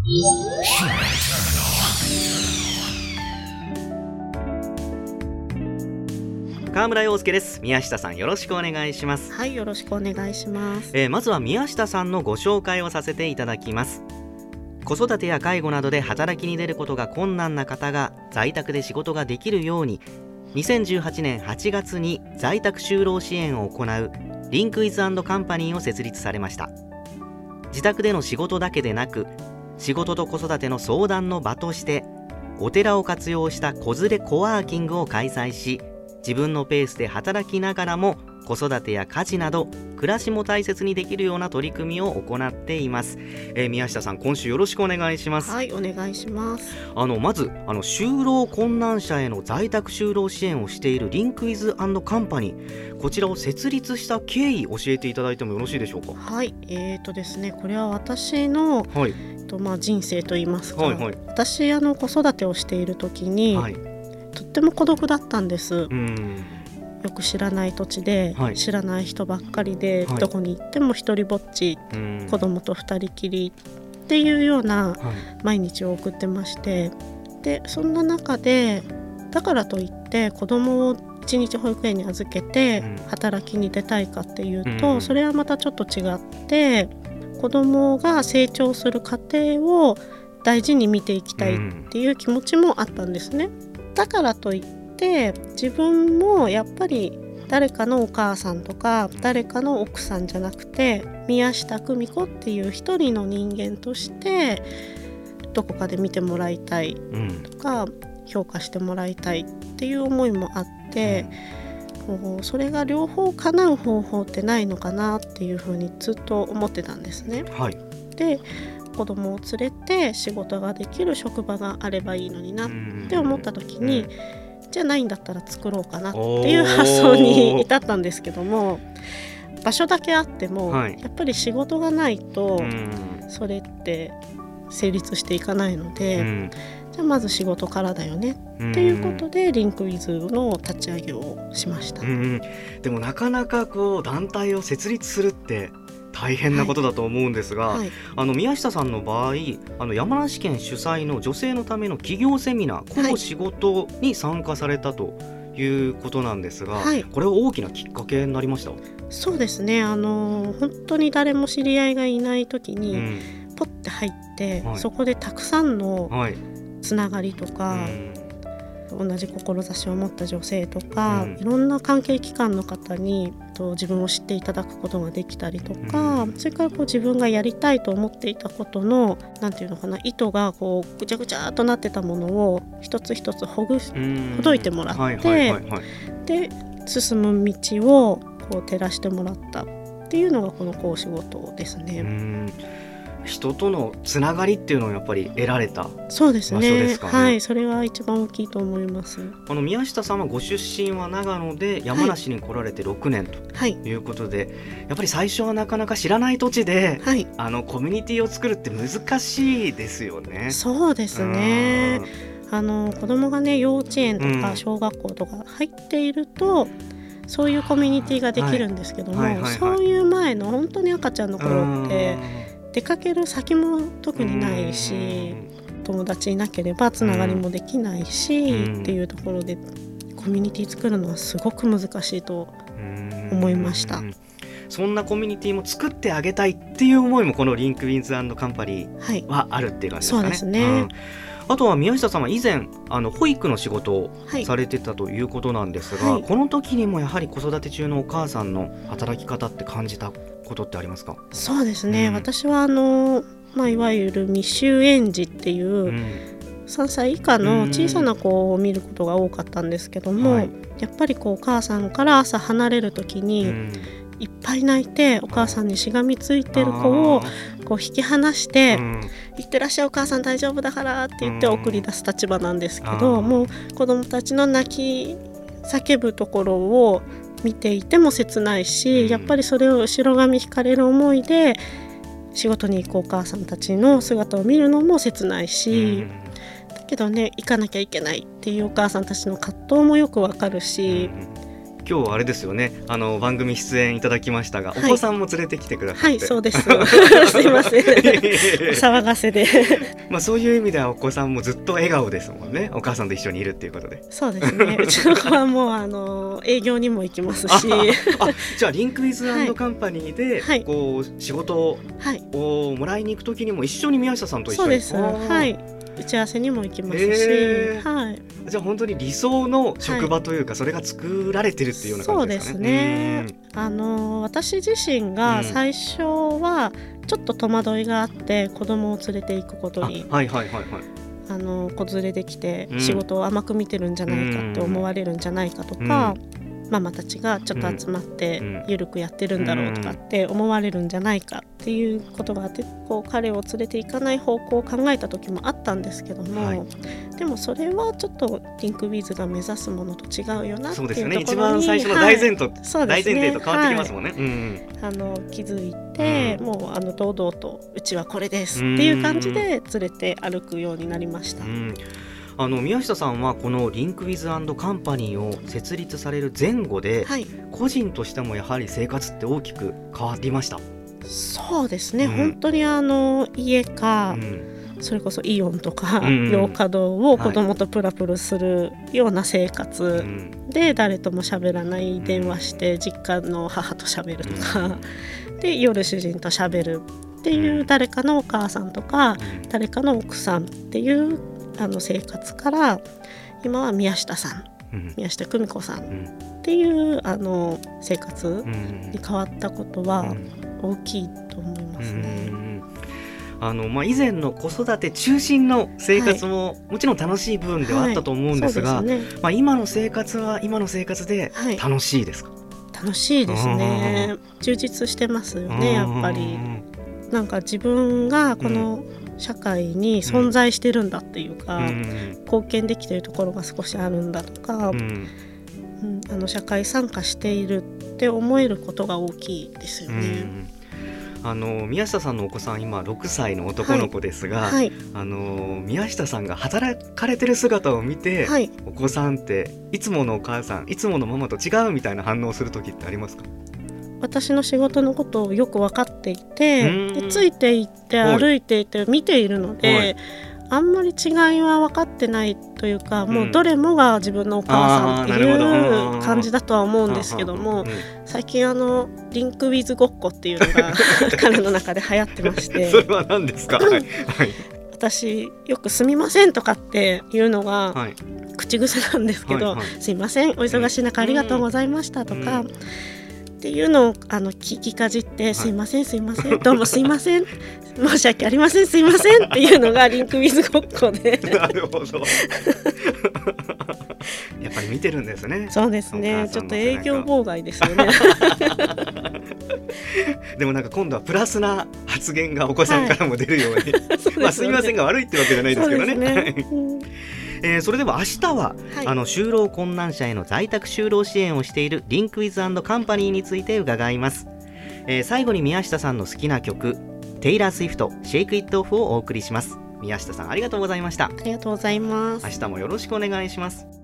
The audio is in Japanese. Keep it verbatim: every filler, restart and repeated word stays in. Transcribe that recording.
川村陽介です。宮下さん、よろしくお願いします。 はい、よろしくお願いします。 えー、まずは宮下さんのご紹介をさせていただきます。子育てや介護などで働きに出ることが困難な方が在宅で仕事ができるように、にせんじゅうはちねんはちがつに在宅就労支援を行うリンクイズ&カンパニーを設立されました。自宅での仕事だけでなく、仕事と子育ての相談の場としてお寺を活用した子連れコワーキングを開催し、自分のペースで働きながらも子育てや家事など暮らしも大切にできるような取り組みを行っています。えー、宮下さん、今週よろしくお願いします。 はい、お願いします。 あのまずあの就労困難者への在宅就労支援をしているリンクイズ&カンパニー、こちらを設立した経緯教えていただいてもよろしいでしょうか。 はい、えーとですね、これは私の、 はいとまあ、人生といいますか、 はいはい、 私あの子育てをしている時に、はい、とっても孤独だったんです。うん、よく知らない土地で、はい、知らない人ばっかりで、はい、どこに行っても一人ぼっち、うん、子供と二人きりっていうような毎日を送ってまして、でそんな中でだからといって子供を一日保育園に預けて働きに出たいかっていうと、うん、それはまたちょっと違って、子供が成長する過程を大事に見ていきたいっていう気持ちもあったんですね。だからといって自分もやっぱり誰かのお母さんとか誰かの奥さんじゃなくて、宮下久美子っていう一人の人間としてどこかで見てもらいたいとか、うん、評価してもらいたいっていう思いもあって、うん、それが両方叶う方法ってないのかなっていうふうにずっと思ってたんですね。はい、で子供を連れて仕事ができる職場があればいいのになって思った時に、うん、じゃあないんだったら作ろうかなっていう発想に至ったんですけども、場所だけあっても、はい、やっぱり仕事がないとそれって成立していかないので、うん、じゃあまず仕事からだよねっていうことでリンクイズの立ち上げをしました。うん、 でもなかなかこう団体を設立するって大変なことだと思うんですが、はいはい、あの宮下さんの場合、あの山梨県主催の女性のための企業セミナー、こう仕事に参加されたということなんですが、はい、これは大きなきっかけになりました？ そうですね、あの本当に誰も知り合いがいない時に、うん、ポッて入って、はい、そこでたくさんのつながりとか、うん、同じ志を持った女性とか、うん、いろんな関係機関の方にと自分を知っていただくことができたりとか、うん、それからこう自分がやりたいと思っていたことのなんていうのかな、糸がこうぐちゃぐちゃっとなってたものを一つ一つほぐし、ほどいてもらって、はいはいはいはい、で進む道をこう照らしてもらったっていうのがこの講師仕事ですね。うん、 人とのつながりっていうのをやっぱり得られた場所ですかね。 そうですね、はい、それが一番大きいと思います。 あの宮下さんはご出身は長野で山梨に来られてろくねんということで、はい、やっぱり最初はなかなか知らない土地で、はい、あのコミュニティを作るって難しいですよね。 そうですね、あの子供がね幼稚園とか小学校とか入っていると、うん、そういうコミュニティができるんですけども、はいはいはいはい、そういう前の本当に赤ちゃんの頃って出かける先も特にないし、友達いなければつながりもできないしっていうところでコミュニティ作るのはすごく難しいと思いました。 そんなコミュニティも作ってあげたいっていう思いもこのリンクイズ&カンパニーはあるっていう感じですかね。 そうですね、うん、 あとは宮下さんは以前あの保育の仕事をされてたということなんですが、はい、この時にもやはり子育て中のお母さんの働き方って感じたことってありますか？ そうですね、うん、私はあの、まあ、いわゆる未就園児っていう、うん、さんさい以下の小さな子を見ることが多かったんですけども、うん、やっぱりこうお母さんから朝離れる時に、うん、いっぱい泣いてお母さんにしがみついてる子をこう引き離して、うん、行ってらっしゃいお母さん大丈夫だからって言って送り出す立場なんですけど、うん、もう子供たちの泣き叫ぶところを見ていても切ないし、うん、やっぱりそれを後ろ髪引かれる思いで仕事に行くお母さんたちの姿を見るのも切ないし、うん、だけどね行かなきゃいけないっていうお母さんたちの葛藤もよくわかるし、 今日あれですよね、あの番組出演いただきましたが、はい、お子さんも連れてきてくださって。 はい、そうですすいませんお騒がせでまあそういう意味ではお子さんもずっと笑顔ですもんね、お母さんと一緒にいるっていうことで。 そうですね、うちの子はもうあの営業にも行きますしあじゃあリンクウィズ&カンパニーで、はい、こう仕事をもらいに行くときにも一緒に宮下さんと一緒に。 そうです、はい、打ち合わせにも行きますし、はい、 じゃあ本当に理想の職場というか、はい、それが作られてるっていうような感じですかね。 そうですね、あの私自身が最初はちょっと戸惑いがあって、子供を連れて行くことに、 はいはいはいはい、 あの子連れできて仕事を甘く見てるんじゃないかって思われるんじゃないかとか、ママたちがちょっと集まってゆるくやってるんだろうとかって思われるんじゃないかっていうことがあって、こう彼を連れていかない方向を考えた時もあったんですけども、はい、でもそれはちょっとリンクウィズが目指すものと違うよなっていうところに、そうですよね、 一番最初の大前提、はい、大前提と変わってきますもんね、はい、うんうん、 あの気づいて、うん、もうあの堂々とうちはこれですっていう感じで連れて歩くようになりました。うん、 あの宮下さんはこのリンクウィズ&カンパニーを設立される前後で、はい、個人としてもやはり生活って大きく変わりました。 そうですね、うん、本当にあの家か、うん、それこそイオンとか、うん、洋華堂を子供とプラプラするような生活で、はい、誰とも喋らない、電話して実家の母と喋るとか、うん、で夜主人と喋るっていう誰かのお母さんとか、うん、誰かの奥さんっていうあの生活から、今は宮下さん、うん、宮下久美子さんっていうあの生活に変わったことは大きいと思いますね。うん、 あのまあ、以前の子育て中心の生活も、はい、もちろん楽しい部分ではあったと思うんですが、はい、そうですね、まあ、今の生活は今の生活で楽しいですか？はい、 楽しいですね。充実してますよね、やっぱり。なんか自分がこの社会に存在してるんだっていうか、うん、貢献できているところが少しあるんだとか、うんうん、あの社会参加しているって思えることが大きいですよね。 うん、あの宮下さんのお子さん今ろくさいの男の子ですが、はいはい、あの宮下さんが働かれてる姿を見て、はい、お子さんっていつものお母さん、いつものママと違うみたいな反応する時ってありますか？ 私の仕事のことをよく分かっていて、でついていって歩いていて見ているので、あんまり違いは分かってないというか、もうどれもが自分のお母さんっていう感じだとは思うんですけども、最近あのリンクウィズごっこっていうのが彼の中で流行ってましてそれは何ですか？はいはい、 私よくすみませんとかっていうのが口癖なんですけど、はいはい、すいません、お忙しい中ありがとうございましたとか、っていうのをあの聞きかじって、はい、すいませんすいませんどうもすいません申し訳ありませんすいませんっていうのがリンクウィズごっこでなるほどやっぱり見てるんですね。 そうですね、ちょっと営業妨害ですよねでもなんか今度はプラスな発言がお子さんからも出るように、はい、まあすいませんが悪いってわけじゃないですけどね。えー、それでは明日は、はい、あの就労困難者への在宅就労支援をしているリンクウィズ&カンパニーについて伺います。えー、最後に宮下さんの好きな曲テイラー・スウィフトシェイク・イット・オフをお送りします。宮下さんありがとうございました。 ありがとうございます。 明日もよろしくお願いします。